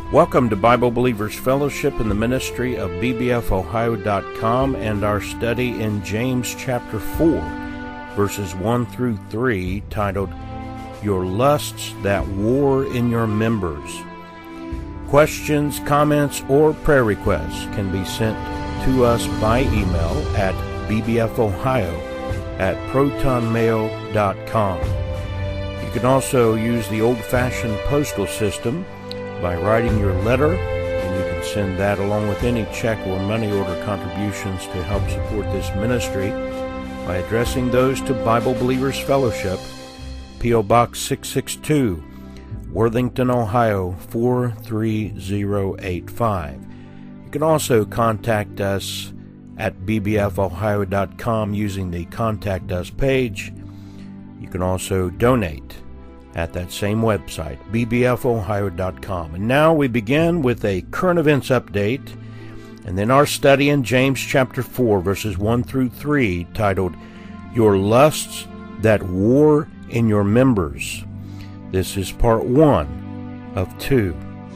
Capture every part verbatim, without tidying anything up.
Welcome to Bible Believers Fellowship in the ministry of B B F Ohio dot com and our study in James chapter four, verses one through three, titled, Your Lusts That War in Your Members. Questions, comments, or prayer requests can be sent to us by email at b b f ohio at proton mail dot com. You can also use the old-fashioned postal system by writing your letter, and you can send that along with any check or money order contributions to help support this ministry by addressing those to Bible Believers Fellowship, P O. Box six sixty-two, Worthington, Ohio four three zero eight five. You can also contact us at b b f ohio dot com using the Contact Us page. You can also donate at that same website, b b f ohio dot com. And now we begin with a current events update, and then our study in James chapter four, verses one through three, titled, Your Lusts That War in Your Members. This is part one of two.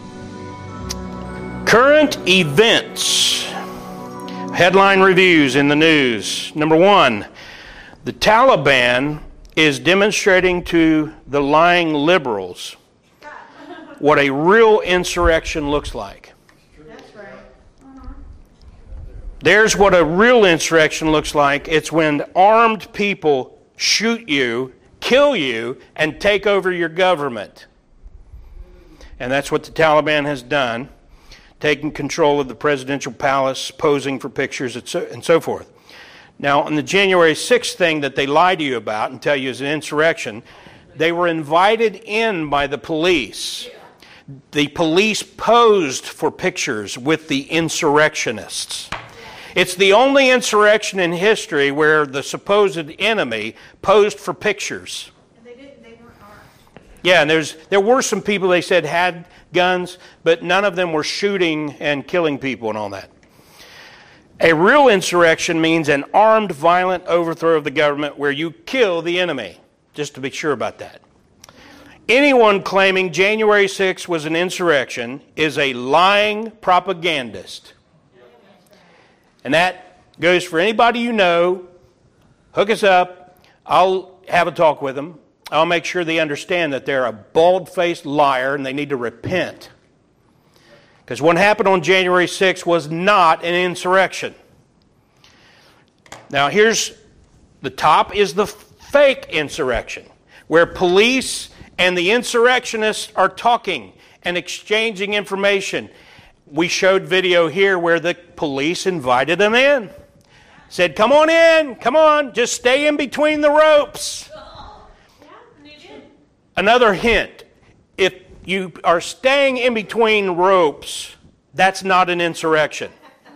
Current events. Headline reviews in the news. Number one, the Taliban is demonstrating to the lying liberals what a real insurrection looks like. That's right. Uh-huh. There's what a real insurrection looks like. It's when armed people shoot you, kill you, and take over your government. And that's what the Taliban has done, taking control of the presidential palace, posing for pictures, and so, and so forth. Now, on the January sixth thing that they lie to you about and tell you is an insurrection, they were invited in by the police. The police posed for pictures with the insurrectionists. It's the only insurrection in history where the supposed enemy posed for pictures. And they didn't, they weren't armed. Yeah, and there's there were some people they said had guns, but none of them were shooting and killing people and all that. A real insurrection means an armed, violent overthrow of the government where you kill the enemy, just to be sure about that. Anyone claiming January sixth was an insurrection is a lying propagandist. And that goes for anybody you know. Hook us up. I'll have a talk with them. I'll make sure they understand that they're a bald-faced liar and they need to repent. Because what happened on January sixth was not an insurrection. Now here's, the top is the fake insurrection, where police and the insurrectionists are talking and exchanging information. We showed video here where the police invited them in. Said, come on in, come on, just stay in between the ropes. Another hint, if you are staying in between ropes, that's not an insurrection.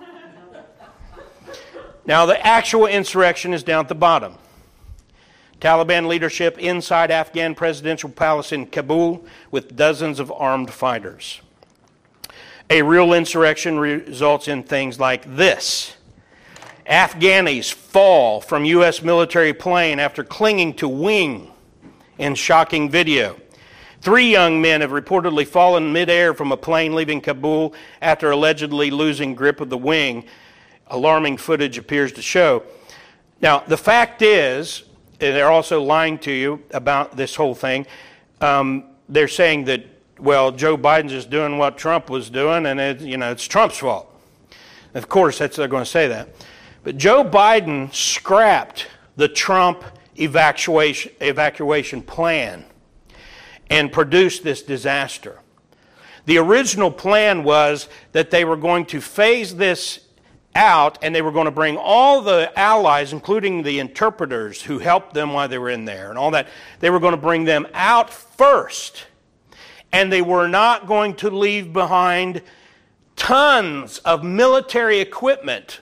Now, the actual insurrection is down at the bottom. Taliban leadership inside Afghan presidential palace in Kabul with dozens of armed fighters. A real insurrection results in things like this. Afghanis fall from U S military plane after clinging to wing in shocking video. Three young men have reportedly fallen midair from a plane leaving Kabul after allegedly losing grip of the wing. Alarming footage appears to show. Now, the fact is, and they're also lying to you about this whole thing. Um, they're saying that, well, Joe Biden's just doing what Trump was doing, and it, you know, it's Trump's fault. Of course, that's they're going to say that. But Joe Biden scrapped the Trump evacuation evacuation plan and produced this disaster. The original plan was that they were going to phase this out and they were going to bring all the allies, including the interpreters who helped them while they were in there and all that, they were going to bring them out first. And they were not going to leave behind tons of military equipment.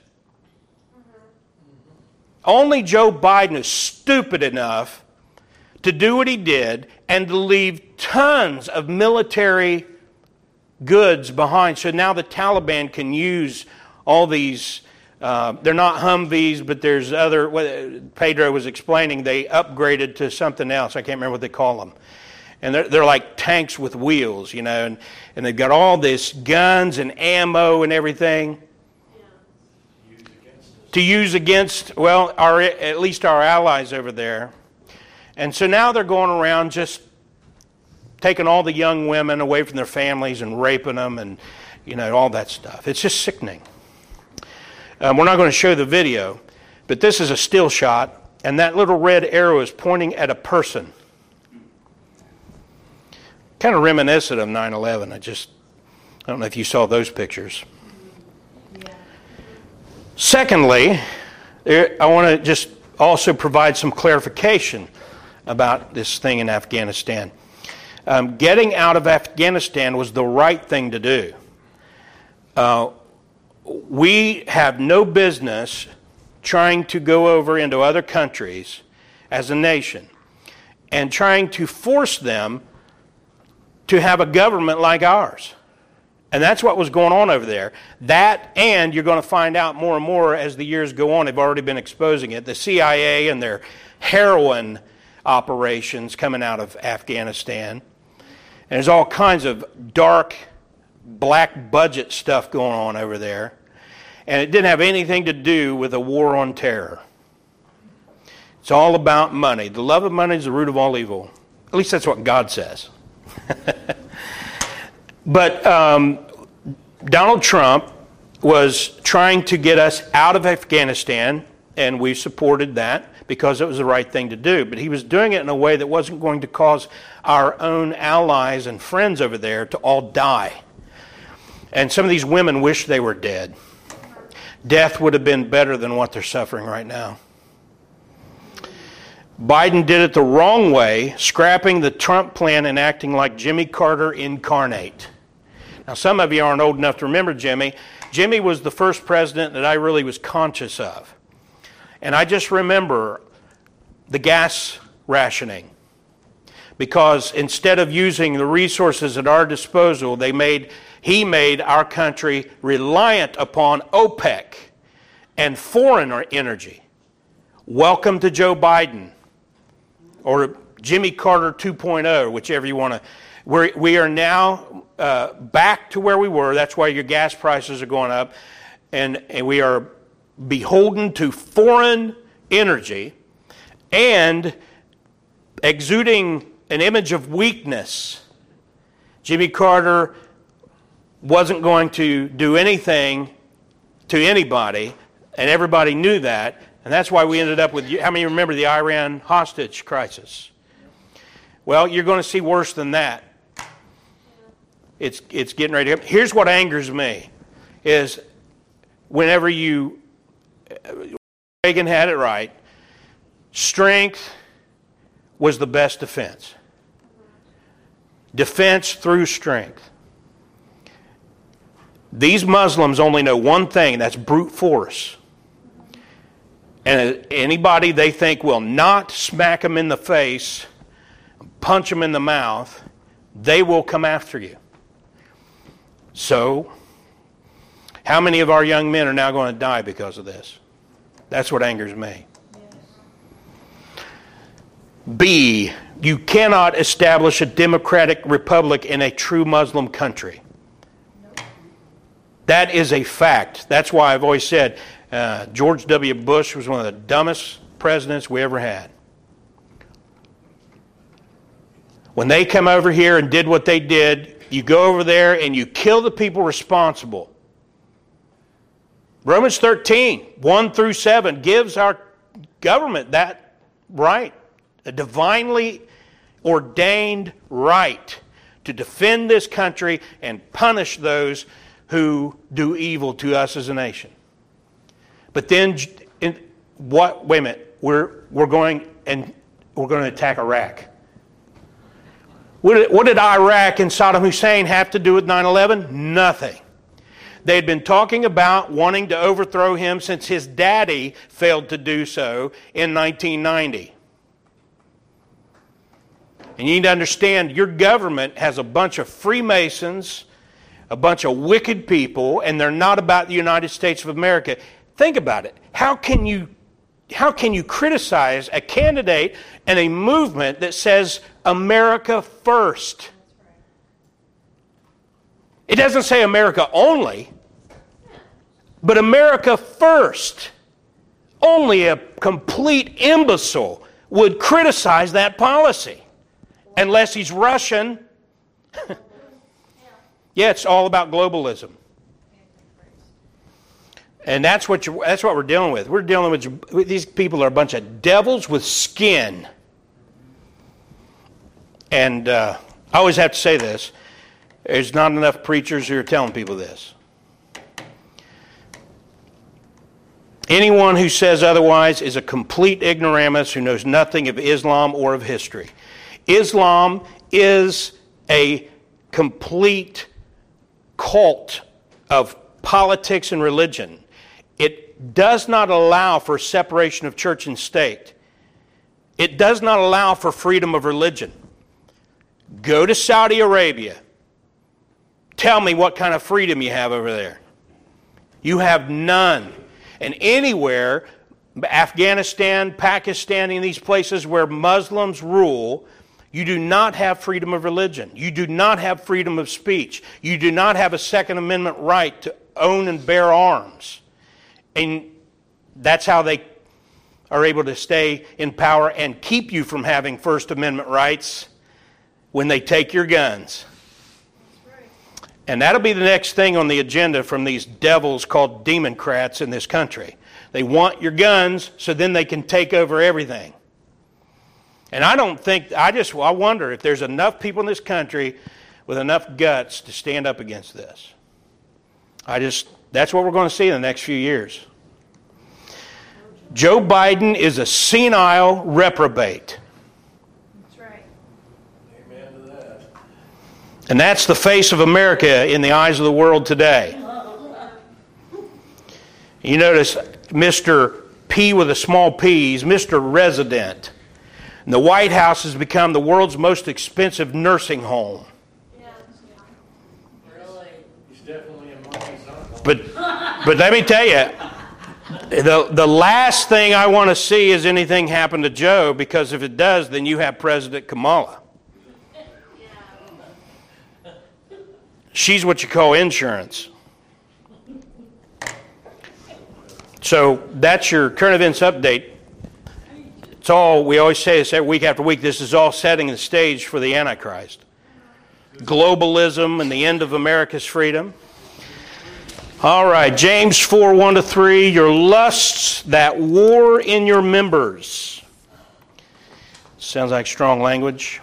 Only Joe Biden is stupid enough to do what he did and to leave tons of military goods behind. So now the Taliban can use all these, uh, they're not Humvees, but there's other, what Pedro was explaining, they upgraded to something else. I can't remember what they call them. And they're, they're like tanks with wheels, you know, and, and they've got all this guns and ammo and everything to use against, well, our, at least our allies over there. And so now they're going around just taking all the young women away from their families and raping them and, you know, all that stuff. It's just sickening. Um, we're not going to show the video, but this is a still shot, and that little red arrow is pointing at a person. Kind of reminiscent of nine eleven. I just, I don't know if you saw those pictures. Yeah. Secondly, I want to just also provide some clarification about this thing in Afghanistan. Um, getting out of Afghanistan was the right thing to do. Uh, we have no business trying to go over into other countries as a nation and trying to force them to have a government like ours. And that's what was going on over there. That, and you're going to find out more and more as the years go on. They've already been exposing it. The C I A and their heroin operations coming out of Afghanistan. And there's all kinds of dark, black budget stuff going on over there. And it didn't have anything to do with a war on terror. It's all about money. The love of money is the root of all evil. At least that's what God says. But um, Donald Trump was trying to get us out of Afghanistan, and we supported that because it was the right thing to do. But he was doing it in a way that wasn't going to cause our own allies and friends over there to all die. And some of these women wish they were dead. Death would have been better than what they're suffering right now. Biden did it the wrong way, scrapping the Trump plan and acting like Jimmy Carter incarnate. Now, some of you aren't old enough to remember Jimmy. Jimmy was the first president that I really was conscious of. And I just remember the gas rationing. Because instead of using the resources at our disposal, they made, he made our country reliant upon OPEC and foreign energy. Welcome to Joe Biden. Or Jimmy Carter two point oh, whichever you want to. We're, we are now uh, back to where we were. That's why your gas prices are going up. And, and we are beholden to foreign energy and exuding an image of weakness. Jimmy Carter wasn't going to do anything to anybody, and everybody knew that. And that's why we ended up with, how many remember the Iran hostage crisis? Well, you're going to see worse than that. It's, it's getting ready to happen. Here's what angers me, is whenever you, Reagan had it right, strength was the best defense. Defense through strength. These Muslims only know one thing, that's brute force. And anybody they think will not smack them in the face, punch them in the mouth, they will come after you. So, how many of our young men are now going to die because of this? That's what angers me. B, you cannot establish a democratic republic in a true Muslim country. That is a fact. That's why I've always said, Uh, George W. Bush was one of the dumbest presidents we ever had. When they come over here and did what they did, you go over there and you kill the people responsible. Romans thirteen, one through seven, gives our government that right, a divinely ordained right to defend this country and punish those who do evil to us as a nation. But then, in what? Wait a minute. We're we're going and we're going to attack Iraq. What did, what did Iraq and Saddam Hussein have to do with nine eleven? Nothing. They had been talking about wanting to overthrow him since his daddy failed to do so in nineteen ninety. And you need to understand, your government has a bunch of Freemasons, a bunch of wicked people, and they're not about the United States of America. Think about it. How can you how can you criticize a candidate and a movement that says America first? It doesn't say America only, but America first. Only a complete imbecile would criticize that policy, unless he's Russian. Yeah, it's all about globalism. And that's what you that's what we're dealing with. We're dealing with, these people are a bunch of devils with skin. And uh, I always have to say this. There's not enough preachers who are telling people this. Anyone who says otherwise is a complete ignoramus who knows nothing of Islam or of history. Islam is a complete cult of politics and religion. It does not allow for separation of church and state. It does not allow for freedom of religion. Go to Saudi Arabia. Tell me what kind of freedom you have over there. You have none. And anywhere, Afghanistan, Pakistan, in these places where Muslims rule, you do not have freedom of religion. You do not have freedom of speech. You do not have a Second Amendment right to own and bear arms. And that's how they are able to stay in power and keep you from having First Amendment rights when they take your guns. And that'll be the next thing on the agenda from these devils called Democrats in this country. They want your guns so then they can take over everything. And I don't think, I just, I wonder if there's enough people in this country with enough guts to stand up against this. I just, that's what we're going to see in the next few years. Joe Biden is a senile reprobate. That's right. Amen to that. And that's the face of America in the eyes of the world today. You notice Mister P with a small p, he's Mister Resident. And the White House has become the world's most expensive nursing home. Really? He's definitely a monkey's uncle. But, but let me tell you, the, the last thing I want to see is anything happen to Joe, because if it does, then you have President Kamala. She's what you call insurance. So that's your current events update. It's all, we always say this every week after week, this is all setting the stage for the Antichrist. Globalism and the end of America's freedom. All right, James four, one to three, your lusts that war in your members. Sounds like strong language.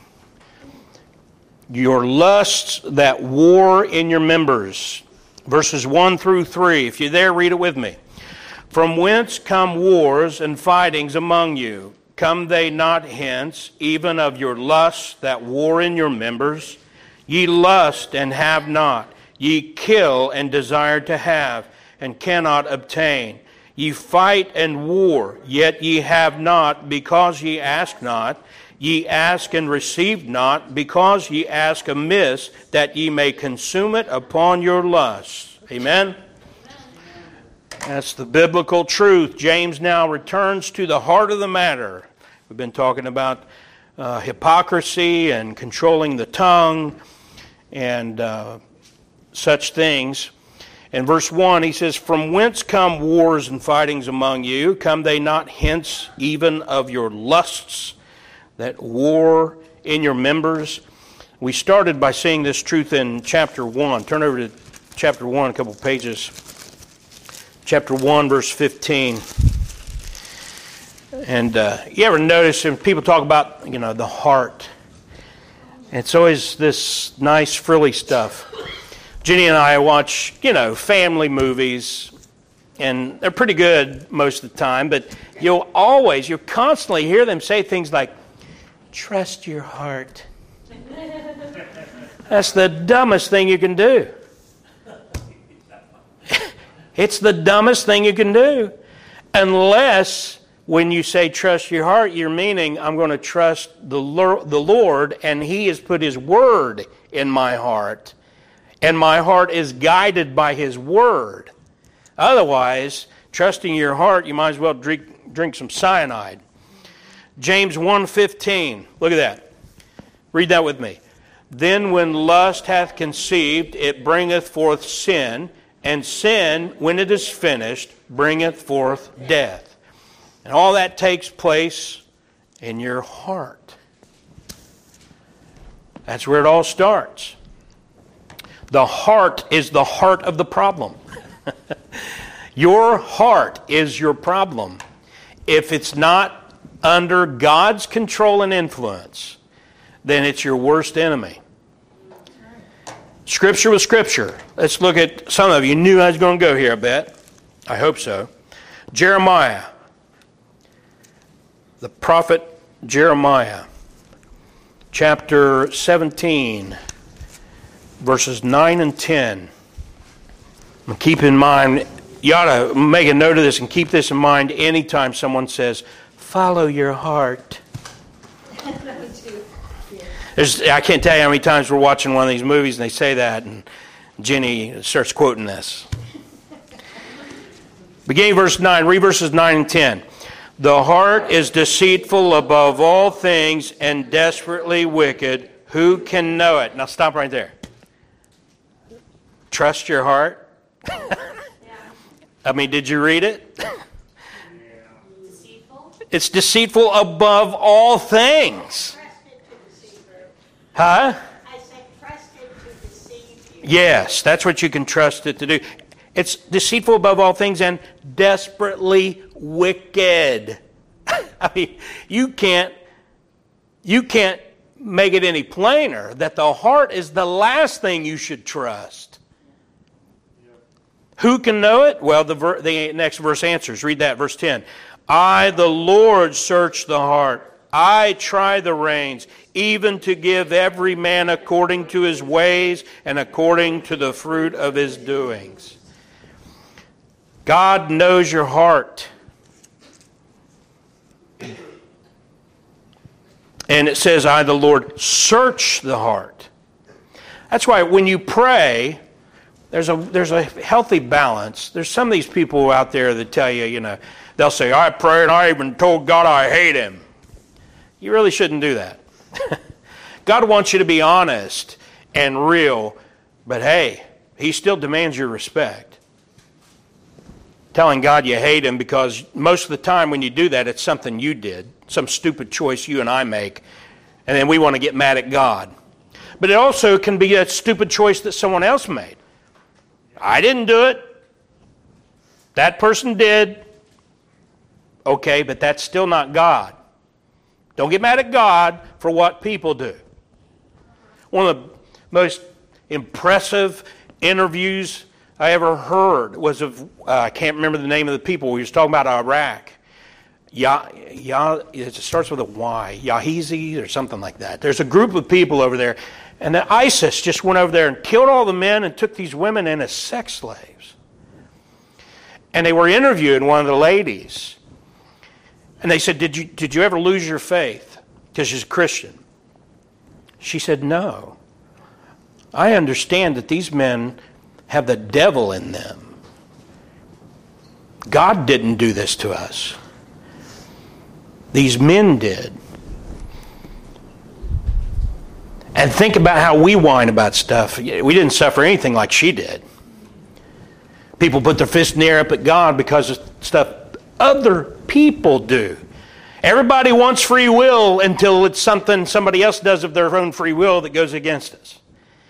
Your lusts that war in your members. Verses one through three. If you're there, read it with me. From whence come wars and fightings among you? Come they not hence, even of your lusts that war in your members? Ye lust and have not. Ye kill and desire to have, and cannot obtain. Ye fight and war, yet ye have not, because ye ask not. Ye ask and receive not, because ye ask amiss, that ye may consume it upon your lusts. Amen? That's the biblical truth. James now returns to the heart of the matter. We've been talking about uh, hypocrisy and controlling the tongue and uh, such things. In verse one, he says, From whence come wars and fightings among you? Come they not hence even of your lusts that war in your members? We started by seeing this truth in chapter one. Turn over to chapter one, a couple pages. Chapter one, verse fifteen. And uh, you ever notice when people talk about, you know, the heart? It's always this nice, frilly stuff. Jenny and I watch, you know, family movies, and they're pretty good most of the time, but you'll always, you'll constantly hear them say things like, trust your heart. That's the dumbest thing you can do. It's the dumbest thing you can do. Unless when you say trust your heart, you're meaning I'm going to trust the Lord, and He has put His word in my heart. And my heart is guided by His word. Otherwise, trusting your heart, you might as well drink, drink some cyanide. James one fifteen. Look at that. Read that with me. Then when lust hath conceived, it bringeth forth sin, and sin, when it is finished, bringeth forth death. And all that takes place in your heart. That's where it all starts. The heart is the heart of the problem. Your heart is your problem. If it's not under God's control and influence, then it's your worst enemy. Scripture with Scripture. Let's look at, some of you knew I was going to go here, I bet. I hope so. Jeremiah. The prophet Jeremiah. Chapter seventeen. Verses nine and ten. And keep in mind, you ought to make a note of this and keep this in mind anytime someone says, follow your heart. There's, I can't tell you how many times we're watching one of these movies and they say that, and Jenny starts quoting this. Beginning verse nine, read verses nine and ten. The heart is deceitful above all things and desperately wicked. Who can know it? Now stop right there. Trust your heart? I mean, did you read it? Deceitful? It's deceitful above all things. Huh? I said trust it to deceive you. Yes, that's what you can trust it to do. It's deceitful above all things and desperately wicked. I mean, you can't, you can't make it any plainer that the heart is the last thing you should trust. Who can know it? Well, the, ver- the next verse answers. Read that, verse ten. I, the Lord, search the heart. I try the reins, even to give every man according to his ways and according to the fruit of his doings. God knows your heart. And it says, I, the Lord, search the heart. That's why when you pray, there's a there's a healthy balance. There's some of these people out there that tell you, you know, they'll say, I prayed and I even told God I hate him. You really shouldn't do that. God wants you to be honest and real, but hey, he still demands your respect. Telling God you hate him because most of the time when you do that, it's something you did, some stupid choice you and I make, and then we want to get mad at God. But it also can be a stupid choice that someone else made. I didn't do it. That person did. Okay, but that's still not God. Don't get mad at God for what people do. One of the most impressive interviews I ever heard was of, uh, I can't remember the name of the people. We was talking about Iraq. Ya, ya, it starts with a Y, Yahizi or something like that. There's a group of people over there, and the ISIS just went over there and killed all the men and took these women in as sex slaves. And they were interviewing one of the ladies. And they said, did you did you ever lose your faith? Because she's a Christian. She said, no. I understand that these men have the devil in them. God didn't do this to us. These men did. And think about how we whine about stuff. We didn't suffer anything like she did. People put their fist in the air up at God because of stuff other people do. Everybody wants free will until it's something somebody else does of their own free will that goes against us.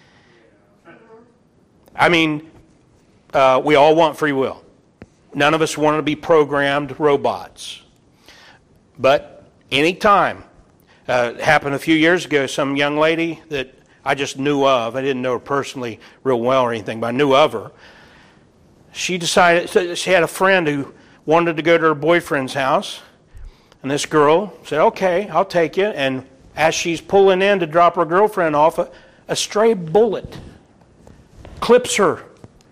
I mean, uh, we all want free will. None of us want to be programmed robots. But anytime, uh, it happened a few years ago, some young lady that I just knew of, I didn't know her personally real well or anything, but I knew of her. She decided, so she had a friend who wanted to go to her boyfriend's house, and this girl said, okay, I'll take you. And as she's pulling in to drop her girlfriend off, a, a stray bullet clips her,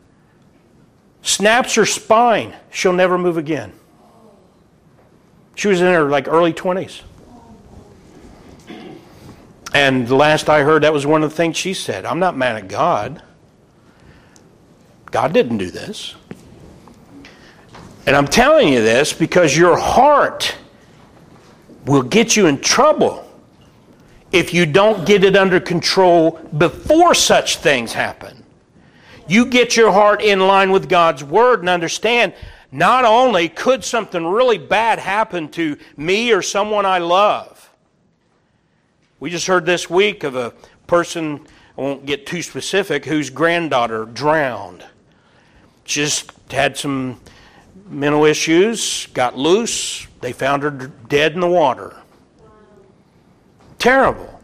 snaps her spine. She'll never move again. She was in her like early twenties. And the last I heard, that was one of the things she said. I'm not mad at God. God didn't do this. And I'm telling you this because your heart will get you in trouble if you don't get it under control before such things happen. You get your heart in line with God's Word and understand, not only could something really bad happen to me or someone I love. We just heard this week of a person, I won't get too specific, whose granddaughter drowned. Just had some mental issues, got loose, they found her dead in the water. Terrible.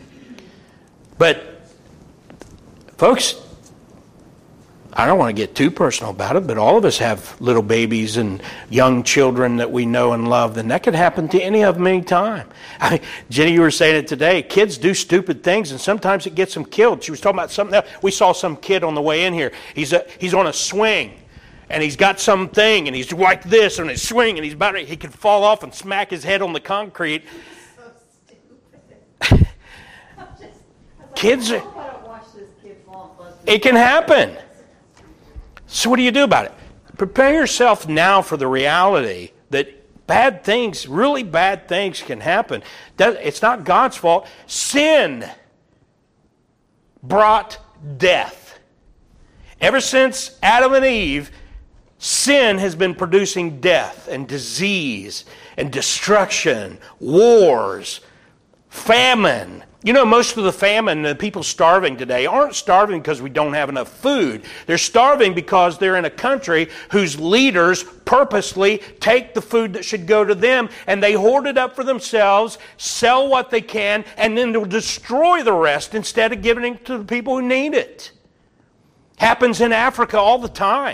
But, folks, I don't want to get too personal about it, but all of us have little babies and young children that we know and love, and that could happen to any of them any time. I mean, Jenny, you were saying it today. Kids do stupid things, and sometimes it gets them killed. She was talking about something else. We saw some kid on the way in here. He's a, he's on a swing, and he's got something, and he's like this, and he's swinging, and he's about to, he could fall off and smack his head on the concrete. So stupid. Kids are, I hope I don't watch this kid fall close to it can happen. So what do you do about it? Prepare yourself now for the reality that bad things, really bad things can happen. It's not God's fault. Sin brought death. Ever since Adam and Eve, sin has been producing death and disease and destruction, wars, famine. You know, most of the famine, the people starving today, aren't starving because we don't have enough food. They're starving because they're in a country whose leaders purposely take the food that should go to them and they hoard it up for themselves, sell what they can, and then they'll destroy the rest instead of giving it to the people who need it. Happens in Africa all the time.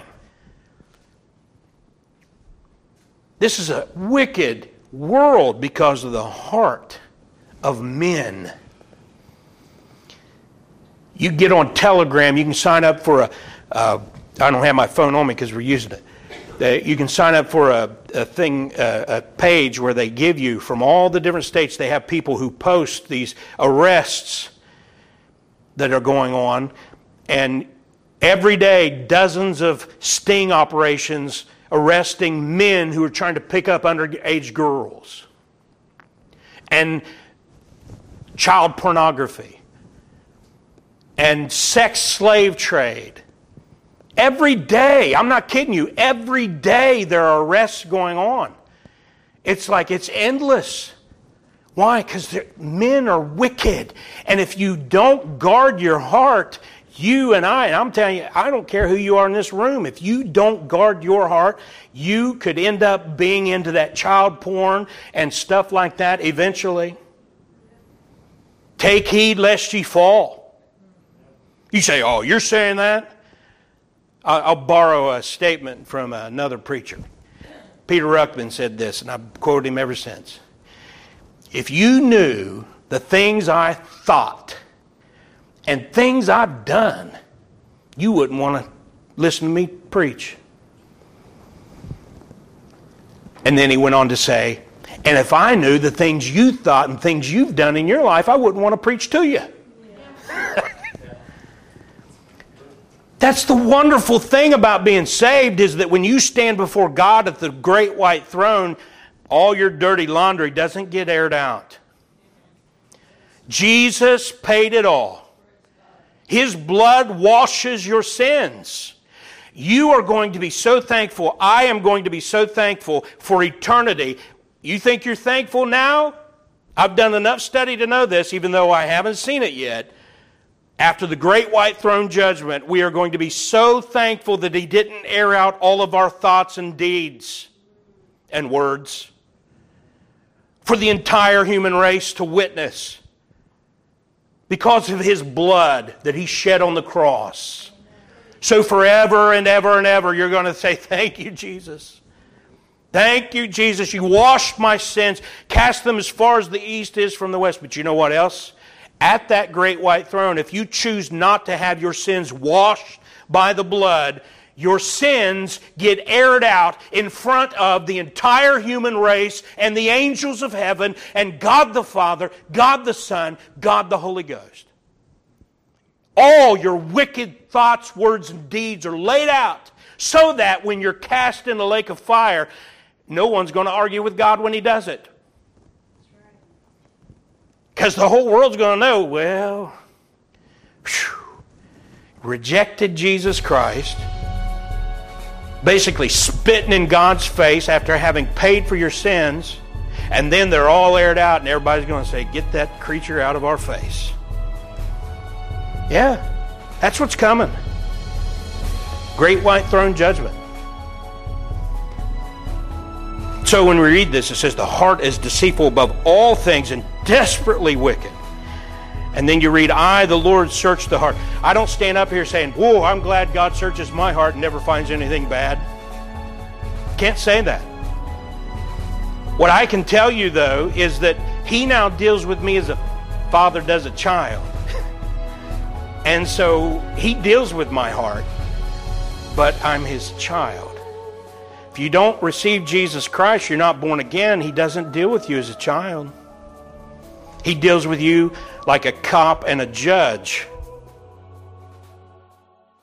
This is a wicked world because of the heart of men. You get on Telegram, you can sign up for a, uh, I don't have my phone on me because we're using it. Uh, you can sign up for a, a thing, uh, a page where they give you, from all the different states, they have people who post these arrests that are going on. And every day, dozens of sting operations arresting men who are trying to pick up underage girls. And child pornography. And sex slave trade. Every day, I'm not kidding you, every day there are arrests going on. It's like it's endless. Why? Because men are wicked. And if you don't guard your heart, you and I, and I'm telling you, I don't care who you are in this room, if you don't guard your heart, you could end up being into that child porn and stuff like that eventually. Take heed lest ye fall. You say, oh, you're saying that? I'll borrow a statement from another preacher. Peter Ruckman said this, and I've quoted him ever since. If you knew the things I thought and things I've done, you wouldn't want to listen to me preach. And then he went on to say, and if I knew the things you thought and things you've done in your life, I wouldn't want to preach to you. That's the wonderful thing about being saved, is that when you stand before God at the great white throne, all your dirty laundry doesn't get aired out. Jesus paid it all. His blood washes your sins. You are going to be so thankful. I am going to be so thankful for eternity. You think you're thankful now? I've done enough study to know this, even though I haven't seen it yet. After the great white throne judgment, we are going to be so thankful that He didn't air out all of our thoughts and deeds and words for the entire human race to witness, because of His blood that He shed on the cross. So forever and ever and ever, you're going to say, thank you, Jesus. Thank you, Jesus. You washed my sins, cast them as far as the east is from the west. But you know what else? At that great white throne, if you choose not to have your sins washed by the blood, your sins get aired out in front of the entire human race and the angels of heaven and God the Father, God the Son, God the Holy Ghost. All your wicked thoughts, words, and deeds are laid out so that when you're cast in the lake of fire, no one's going to argue with God when He does it. Because the whole world's going to know, well, whew, rejected Jesus Christ, basically spitting in God's face after having paid for your sins, and then they're all aired out and everybody's going to say, get that creature out of our face. Yeah, that's what's coming. Great white throne judgment. So when we read this, it says the heart is deceitful above all things and desperately wicked. And then you read, I, the Lord, search the heart. I don't stand up here saying, whoa, I'm glad God searches my heart and never finds anything bad. Can't say that. What I can tell you, though, is that He now deals with me as a father does a child. And so He deals with my heart, but I'm His child. If you don't receive Jesus Christ, you're not born again, He doesn't deal with you as a child. He deals with you like a cop and a judge.